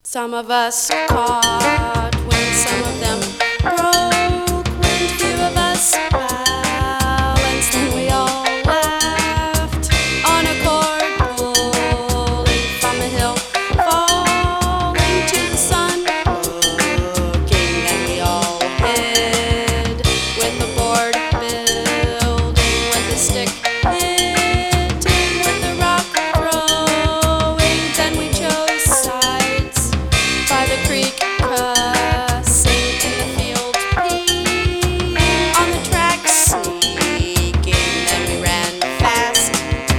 Some of us caught when some of them broke, when few of us balanced, then we all left on a cord pulling from a hill, falling to the sun, looking, then we all hid with a board building, with a stick hitting, with a rock throwing, then we chose sides by the creek, cussing in the field, peeing on the track, sneaking, then we ran fast.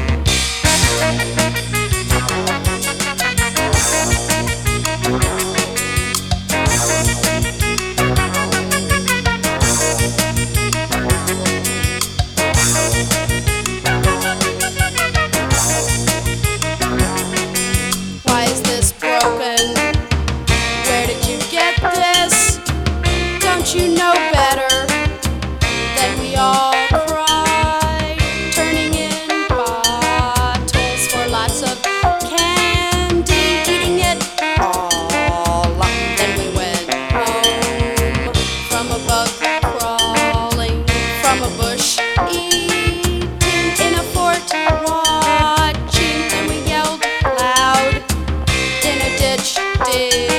Why is this broken? Where did you get this? Don't you know better? Then we all cried, turning in bottles for lots of candy, eating it all up. Then we went home from a bug crawling from a bush, eating in a fort, watching. Then we yelled loud in a ditch.